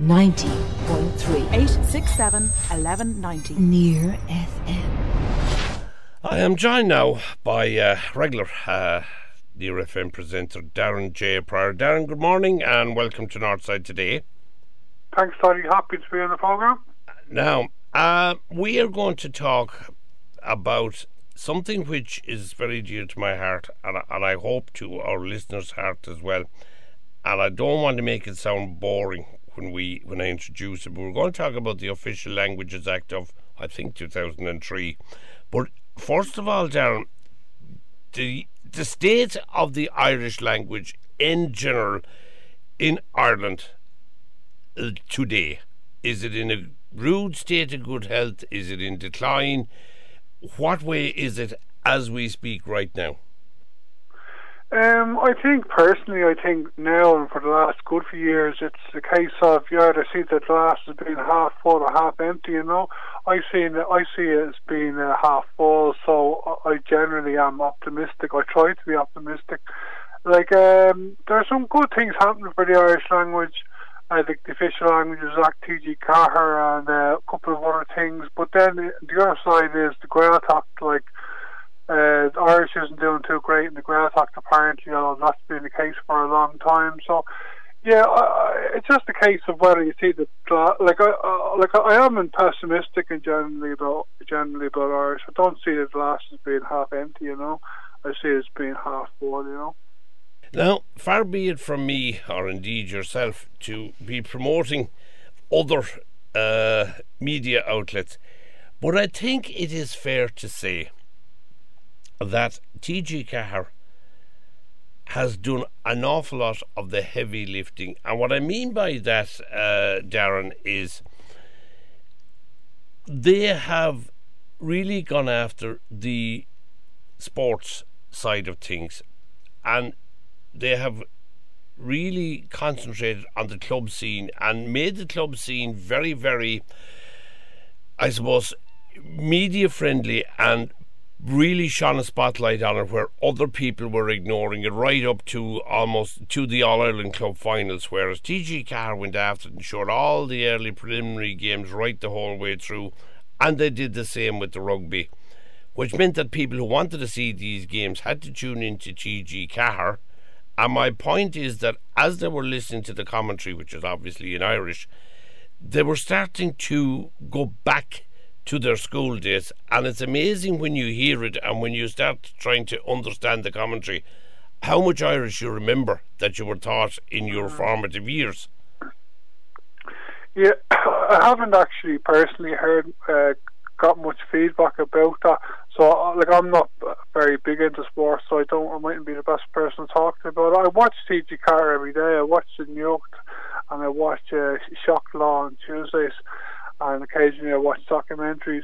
90.3 867 1190 Near FM. I am joined now by regular Near FM presenter Darren J. Pryor. Darren, good morning and welcome to Northside Today. Thanks, Toddy. Happy to be on the programme. Now, we are going to talk about something which is very dear to my heart, and I hope to our listeners' heart as well. And I don't want to make it sound boring when I introduce it, but we're going to talk about the Official Languages Act of, I think, 2003. But first of all, Darren, the state of the Irish language in general in Ireland today, is it in a rude state of good health? Is it in decline? What way is it as we speak right now? I think now and for the last good few years, it's a case of you either see the glass as being half full or half empty. You know, I see it as being half full. So I generally am optimistic. I try to be optimistic. Like there are some good things happening for the Irish language. I think the Official Languages Act, TG Cahir, and a couple of other things. But then the other side is the Gaeltacht. Like Irish isn't doing too great in the Gaeltacht apparently, although that's been the case for a long time. So yeah, it's just a case of whether you see the I am pessimistic and generally about Irish. I don't see the glass as being half empty. You know, I see it as being half full. You know. Now, far be it from me, or indeed yourself, to be promoting other media outlets, but I think it is fair to say that TG Cahir has done an awful lot of the heavy lifting. And what I mean by that, Darren, is they have really gone after the sports side of things, and they have really concentrated on the club scene and made the club scene very, very, I suppose, media friendly, and really shone a spotlight on it where other people were ignoring it, right up to almost to the All-Ireland Club finals, whereas TG Cahir went after it and showed all the early preliminary games right the whole way through, and they did the same with the rugby, which meant that people who wanted to see these games had to tune into TG Cahir. And my point is that as they were listening to the commentary, which is obviously in Irish, they were starting to go back to their school days. And it's amazing when you hear it and when you start trying to understand the commentary, how much Irish you remember that you were taught in your formative years. Yeah, I haven't actually personally got much feedback about that. So, I'm not very big into sports, so I mightn't be the best person to talk to about it. I watch TG Cahir every day. I watch the Nucht, and I watch Shock Law on Tuesdays, and occasionally I watch documentaries.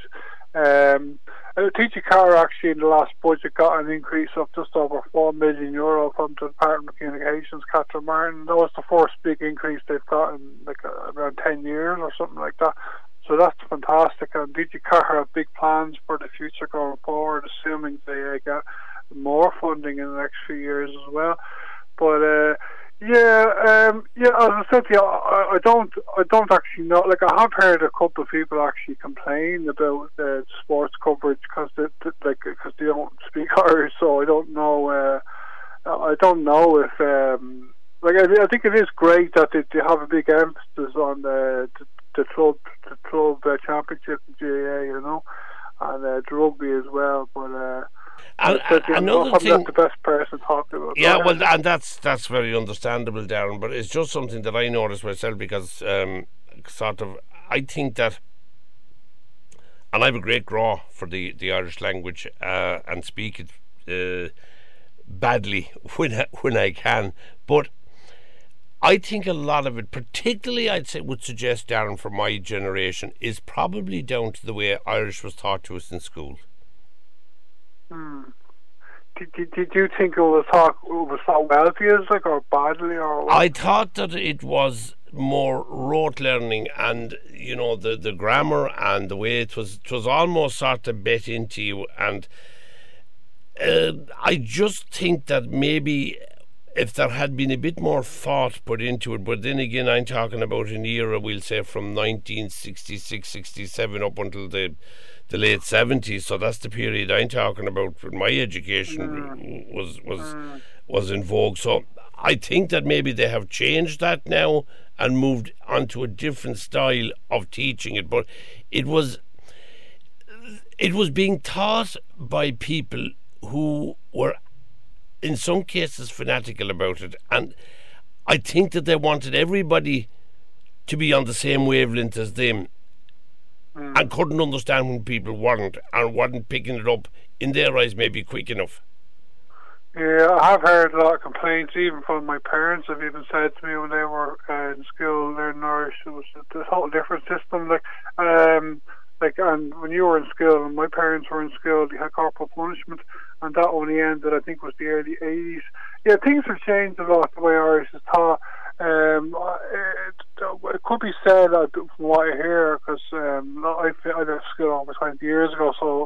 TG Cahir actually in the last budget got an increase of just over €4 million from the Department of Communications, Catherine Martin. That was the first big increase they've got in around 10 years or something like that. So that's fantastic, and TG Cahir have big plans for the future going forward, assuming they get more funding in the next few years as well. But as I said to you, I don't actually know. Like, I have heard a couple of people actually complain about sports coverage because they don't speak Irish. So I don't know. I don't know if I think it is great that they have a big emphasis on the club championship in GAA, you know, and the rugby as well. But another thing, not the best person to talk about. Yeah, well, and that's very understandable, Darren. But it's just something that I noticed myself because I think that, and I have a great graw for the Irish language and speak it badly when I can, but I think a lot of it, particularly would suggest, Darren, for my generation, is probably down to the way Irish was taught to us in school. Did you think it was taught well to you, or badly, or what? I thought that it was more rote learning, and the grammar and the way it was almost sort of bet into you, and I just think that maybe if there had been a bit more thought put into it, but then again, I'm talking about an era, we'll say, from 1966, 67 up until the late 70s. So that's the period I'm talking about when my education was in vogue. So I think that maybe they have changed that now and moved onto a different style of teaching it. But it was being taught by people who were, in some cases, fanatical about it, and I think that they wanted everybody to be on the same wavelength as them, and couldn't understand when people weren't picking it up, in their eyes, maybe quick enough. Yeah, I have heard a lot of complaints, even from my parents. Have even said to me when they were in school learning Irish, it was a total different system. And when you were in school and my parents were in school, they had corporal punishment, and that only ended, I think, was the early 80s. Yeah, things have changed a lot the way Irish is taught. It could be said, from what I hear, because I left school over 20 years ago, so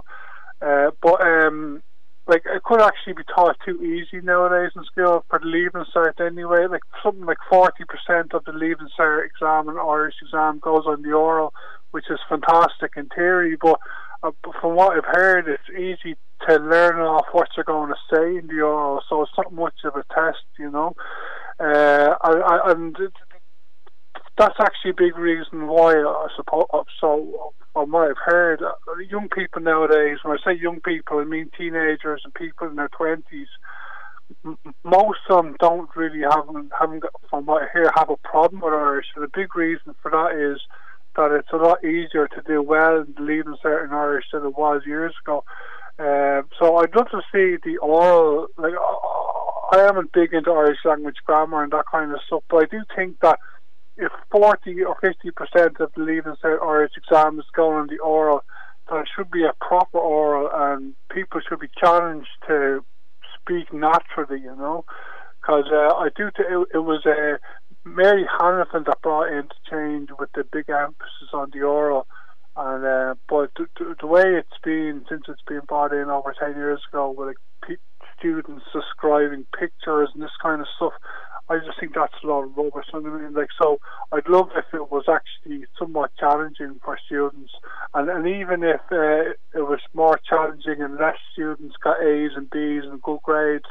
it could actually be taught too easy nowadays in school for the Leaving Cert anyway. Like something like 40% of the Leaving Cert exam and Irish exam goes on the oral, which is fantastic in theory, but from what I've heard, it's easy to learn off what you're going to say in the oral, so it's not much of a test, you know. And that's actually a big reason why, I suppose. So from what I've heard, young people nowadays, when I say young people, I mean teenagers and people in their 20s, most of them don't really haven't got, from what I hear, have a problem with Irish. And the big reason for that is that it's a lot easier to do well in the Leaving Cert in Irish than it was years ago. So I'd love to see the oral. Like, I am big into Irish language grammar and that kind of stuff, but I do think that if 40 or 50% of the Leaving Cert Irish exam is going on the oral, that it should be a proper oral, and people should be challenged to speak naturally, you know. Because I do it was Mary Hanifin that brought in the change with the big emphasis on the oral, and but the way it's been since it's been brought in over 10 years ago, with like students describing pictures and this kind of stuff, I just think that's a lot of rubbish. I mean, like, so I'd love if it was actually somewhat challenging for students, and even if it was more challenging and less students got A's and B's and good grades,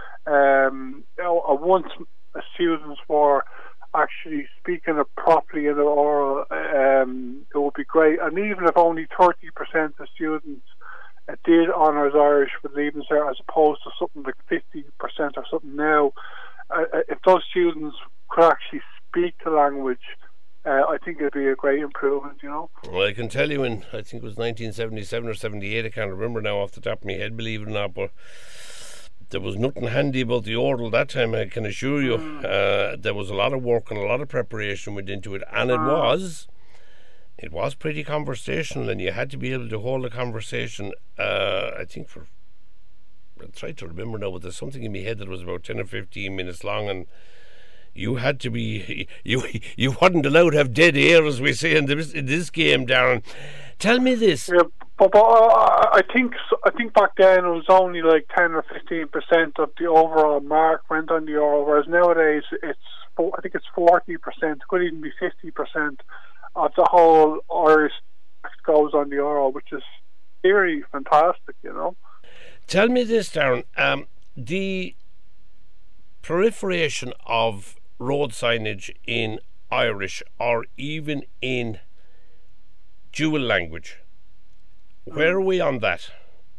once students were actually speaking it properly in the oral, it would be great. And even if only 30% of students did honours Irish for Leaving Cert, as opposed to something like 50% or something now, if those students could actually speak the language, I think it'd be a great improvement, you know. Well, I can tell you in, I think it was 1977 or 78, I can't remember now off the top of my head, believe it or not, but there was nothing handy about the oral that time, I can assure you. There was a lot of work and a lot of preparation went into it, and it was pretty conversational, and you had to be able to hold a conversation, I think for, I tried to remember now, but there's something in my head that was about 10 or 15 minutes long, and you had to be, you wasn't allowed to have dead air, as we say in this game, Darren. Tell me this. Yeah, but I think back then it was only like 10 or 15% of the overall mark went on the oral, whereas nowadays I think it's 40%, it could even be 50% of the whole Irish goes on the oral, which is very fantastic, you know. Tell me this, Darren. The proliferation of road signage in Irish, or even in dual language, where are we on that?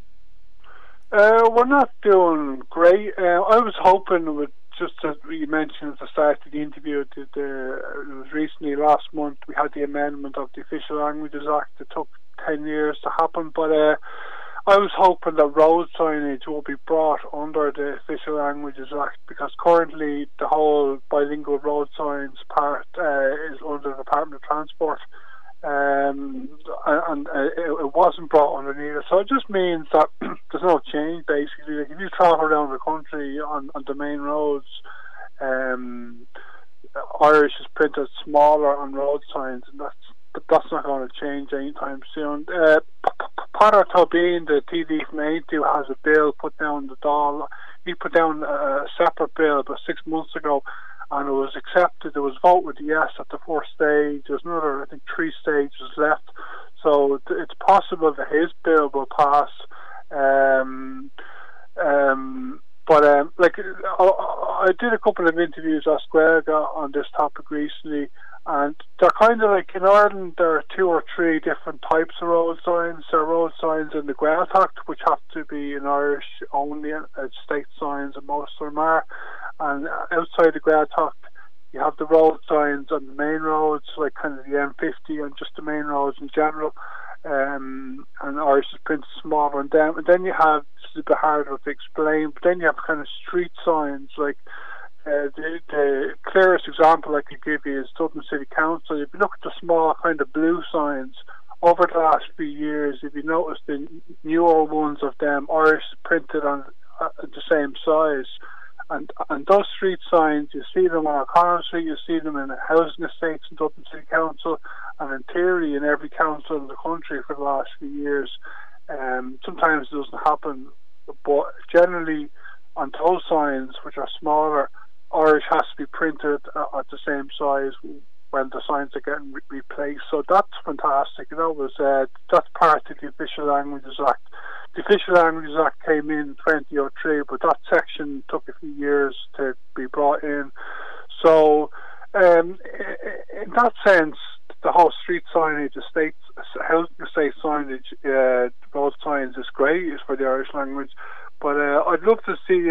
We're not doing great. I was hoping, with just as you mentioned at the start of the interview, it was recently, last month, we had the amendment of the Official Languages Act. It took 10 years to happen, but I was hoping that road signage will be brought under the Official Languages Act, because currently the whole bilingual road signs part is under the Department of Transport, and it wasn't brought underneath it. So it just means that there's no change, basically. Like, if you travel around the country on the main roads, Irish is printed smaller on road signs, and that's not going to change anytime soon. Peadar Tóibín, the TD from Aintu, has a bill put down the Dáil. he put down a separate bill about 6 months ago, and it was accepted. It was voted yes at the first stage. There's another, I think, 3 stages left. So it's possible that his bill will pass. I did a couple of interviews at Squelga on this topic recently, and they're kind of like, in Ireland there are 2 or 3 different types of road signs. There are road signs in the Gaeltacht, which have to be in Irish only, state signs, and most of them are. And outside the Gaeltacht, you have the road signs on the main roads, like kind of the M50 and just the main roads in general. And Irish is printed smaller on them. And then you have, this is a bit harder to explain, but then you have kind of street signs, like the clearest example I could give you is Dublin City Council. If you look at the small kind of blue signs, over the last few years, if you notice the newer ones of them, Irish is printed on the same size. And those street signs, you see them on O'Connell Street, you see them in housing estates in Dublin City Council, and in theory in every council in the country for the last few years. Sometimes it doesn't happen, but generally on those signs, which are smaller, Irish has to be printed at the same size when the signs are getting replaced. So that's fantastic. That's part of the Official Languages Act. The Official Languages Act came in 2003, but that section took a few years to be brought in. So in that sense, the whole street signage, housing estate signage, road signs is great. It's for the Irish language, but I'd love to see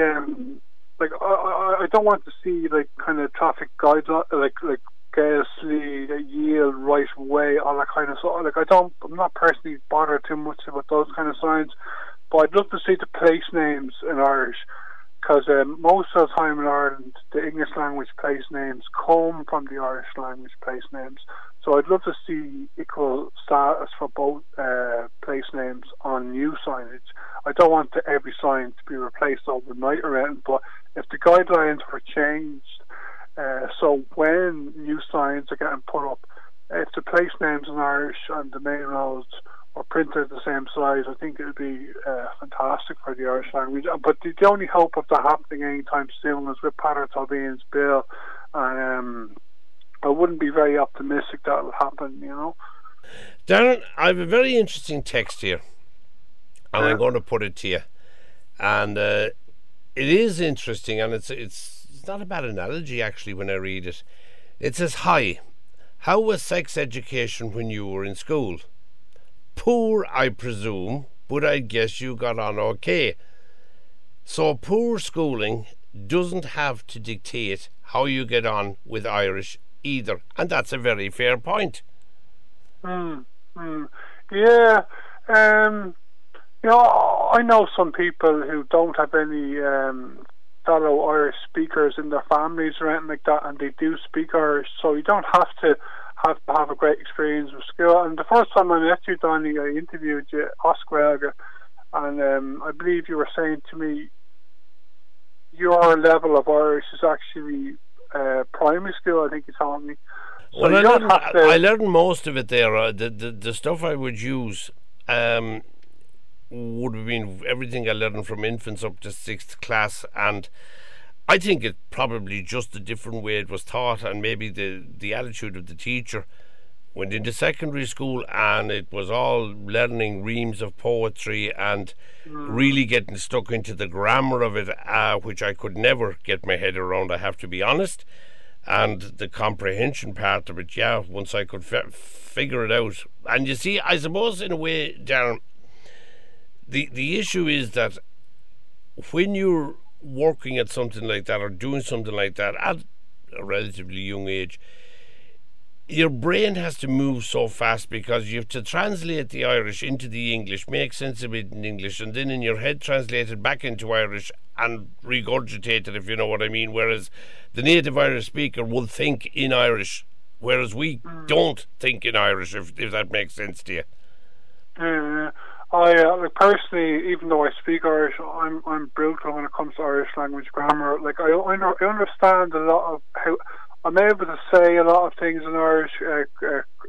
I don't want to see like kind of traffic guides like Gasly, yield, right way, all that kind of stuff. I'm not personally bothered too much about those kind of signs, but I'd love to see the place names in Irish, because most of the time in Ireland the English language place names come from the Irish language place names. So I'd love to see equal status for both place names on new signage. I don't want every sign to be replaced overnight or anything, but if the guidelines were changed, so when new signs are getting put up, if the place names in Irish and the main roads are printed the same size, I think it would be fantastic for the Irish language. But the only hope of that happening anytime soon is with Peadar Tóibín's bill, and I wouldn't be very optimistic that will happen, Darren, I have a very interesting text here, and I'm going to put it to you. And it is interesting, and it's not a bad analogy actually when I read it. It says, "Hi, how was sex education when you were in school? Poor, I presume, but I guess you got on okay. So poor schooling doesn't have to dictate how you get on with Irish either." And that's a very fair point. Yeah. I know some people who don't have any fellow Irish speakers in their families or anything like that, and they do speak Irish, so you don't have to have a great experience with school. And the first time I met you, Donny, I interviewed you at Squelga, and I believe you were saying to me your level of Irish is actually primary school, I think you told me. So well, I learned most of it there. The stuff I would use would have been everything I learned from infants up to 6th class, and I think it probably just a different way it was taught, and maybe the attitude of the teacher. Went into secondary school and it was all learning reams of poetry and really getting stuck into the grammar of it, which I could never get my head around, I have to be honest. And the comprehension part of it, once I could figure it out. And you see, I suppose in a way, Darren, the issue is that when you're working at something like that or doing something like that at a relatively young age, your brain has to move so fast because you have to translate the Irish into the English, make sense of it in English, and then in your head translate it back into Irish and regurgitate it, if you know what I mean. Whereas the native Irish speaker will think in Irish, whereas we don't think in Irish, if that makes sense to you. I personally, even though I speak Irish, I'm brutal when it comes to Irish language grammar. Like I understand a lot of how I'm able to say a lot of things in Irish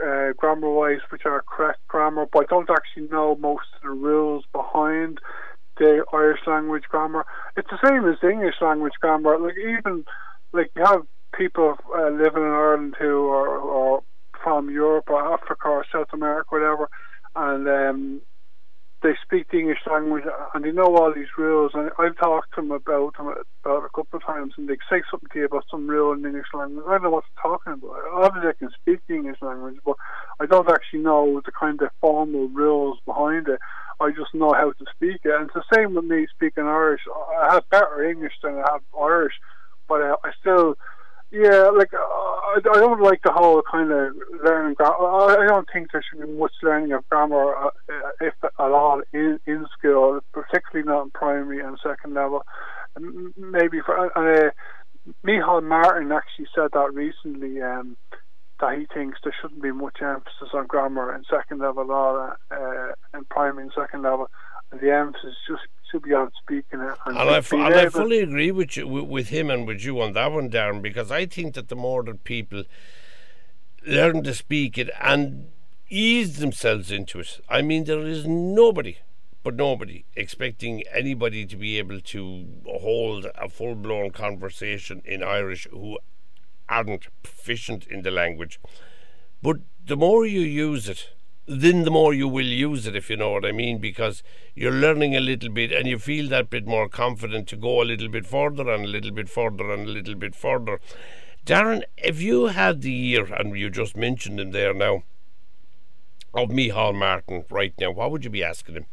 grammar-wise, which are correct grammar, but I don't actually know most of the rules behind the Irish language grammar. It's the same as the English language grammar. Like even like you have people living in Ireland who are from Europe or Africa or South America, whatever, and they speak the English language and they know all these rules. And I've talked to them about a couple of times, and they say something to you about some rule in the English language. I don't know what they're talking about. Obviously, I can speak the English language, but I don't actually know the kind of formal rules behind it. I just know how to speak it. And it's the same with me speaking Irish. I have better English than I have Irish, but I still. Yeah, like I don't like the whole kind of learning grammar. I don't think there should be much learning of grammar, if at all, in school, particularly not in primary and second level. Maybe for Micheál Martin actually said that recently, that he thinks there shouldn't be much emphasis on grammar in second level at all, in primary and second level. And the emphasis just should be on speaking it. And I fully agree with you, with him and with you on that one, Darren, because I think that the more that people learn to speak it and ease themselves into it, I mean, there is nobody expecting anybody to be able to hold a full-blown conversation in Irish who aren't proficient in the language. But the more you use it, then the more you will use it, if you know what I mean, because you're learning a little bit and you feel that bit more confident to go a little bit further and a little bit further and a little bit further. Darren, if you had the ear, and you just mentioned him there now, of Micheál Martin right now, what would you be asking him?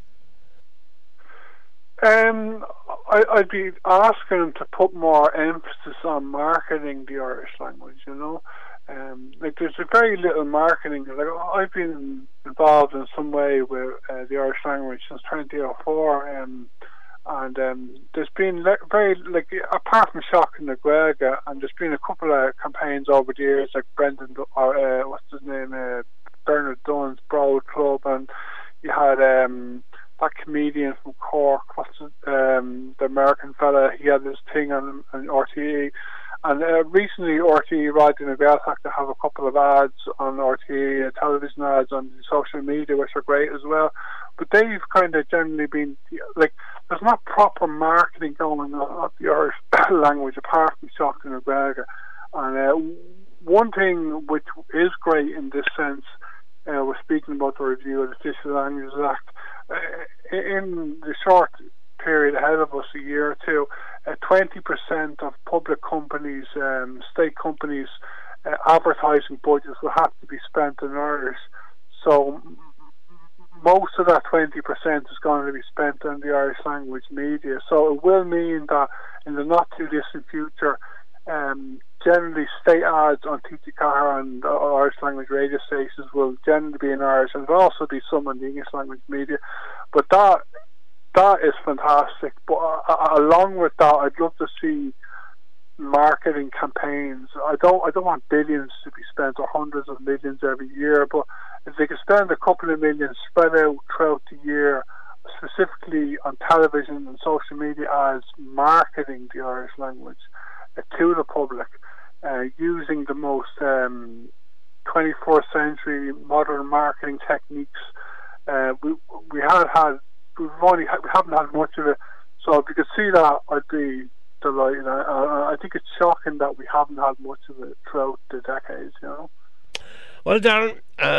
I'd be asking him to put more emphasis on marketing the Irish language, you know. Like there's a very little marketing. Like I've been involved in some way with the Irish language since 2004, and there's been very, like, apart from Shocking the Gaeilge, and there's been a couple of campaigns over the years, like Brendan or what's his name, Bernard Dunn's Broad Club, and you had that comedian from Cork, the American fella, he had this thing on RTE. And recently RTE Rádio na Gaeltacht to have a couple of ads on RTE, television ads on social media, which are great as well. But they've kind of generally been, like, there's not proper marketing going on of the Irish language apart from Shocking the Gaeilge. And one thing which is great in this sense, we're speaking about the review of the Official Languages Act, in the short period ahead of us, a year or two, 20% of public companies, state companies, advertising budgets will have to be spent in Irish. So most of that 20% is going to be spent on the Irish language media. So it will mean that in the not too distant future, generally state ads on TTCAR and Irish language radio stations will generally be in Irish, and there'll also be some in the English language media. But that is fantastic. But along with that, I'd love to see marketing campaigns. I don't want billions to be spent or hundreds of millions every year, but if they could spend a couple of million spread out throughout the year, specifically on television and social media ads, marketing the Irish language to the public, using the most 21st century modern marketing techniques. We haven't had much of it, so if you could see that, I'd be delighted. I think it's shocking that we haven't had much of it throughout the decades, you know. Well, Darren,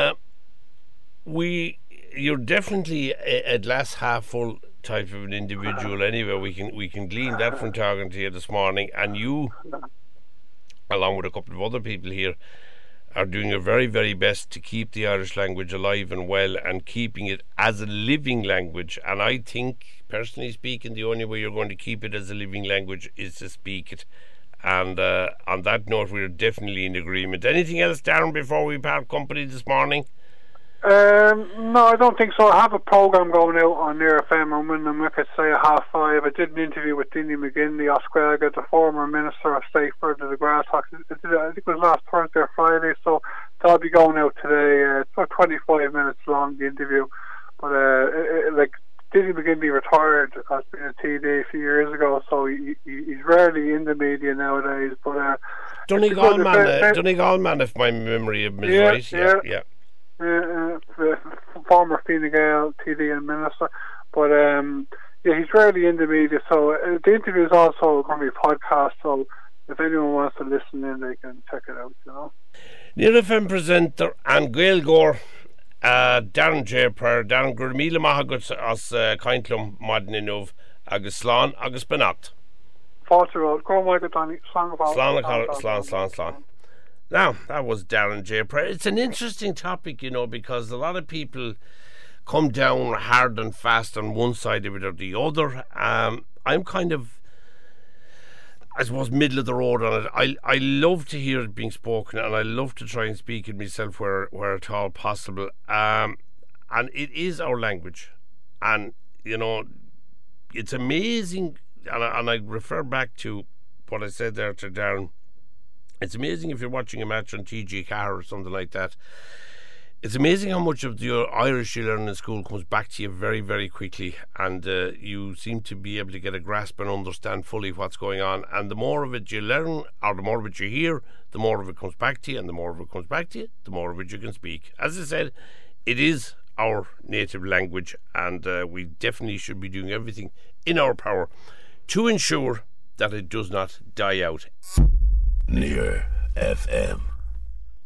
you're definitely a glass half full type of an individual. Anyway, we can glean that from talking to you this morning, and you, along with a couple of other people here, are doing your very, very best to keep the Irish language alive and well, and keeping it as a living language. And I think, personally speaking, the only way you're going to keep it as a living language is to speak it. And on that note, we're definitely in agreement. Anything else, Darren, before we part company this morning? No, I don't think so. I have a programme going out on Near FM on Windermere, say at 5:30. I did an interview with Dinny McGinley, Osquelga, the former Minister of State for the Grasshawks. I think it was last Thursday or Friday, so that'll be going out today. It's about 25 minutes long, the interview. But like Dinny McGinley retired as being a TD a few years ago, so he's rarely in the media nowadays. But Donegal man, if my memory is right. Yeah. Former Fine Gael TD and Minister, but Yeah, he's rarely in the media, so the interview is also going to be a podcast, so if anyone wants to listen in, they can check it out, you know. Níor FM presenter an Gaelgóir Darren J. Pryor, Darren gur míle maith as caintlum madninúh agus slán agus benacht. Fáilte go Michael Donny, slán. Now, that was Darren J. Pryor. It's an interesting topic, you know, because a lot of people come down hard and fast on one side of it or the other. I'm kind of, I suppose, middle of the road on it. I love to hear it being spoken, and I love to try and speak it myself where at all possible. And it is our language. And, you know, it's amazing, and I refer back to what I said there to Darren. It's amazing if you're watching a match on TG Car or something like that. It's amazing how much of the Irish you learn in school comes back to you very, very quickly, and you seem to be able to get a grasp and understand fully what's going on. And the more of it you learn, or the more of it you hear, the more of it comes back to you, and the more of it comes back to you, the more of it you can speak. As I said, it is our native language, and we definitely should be doing everything in our power to ensure that it does not die out. Near FM.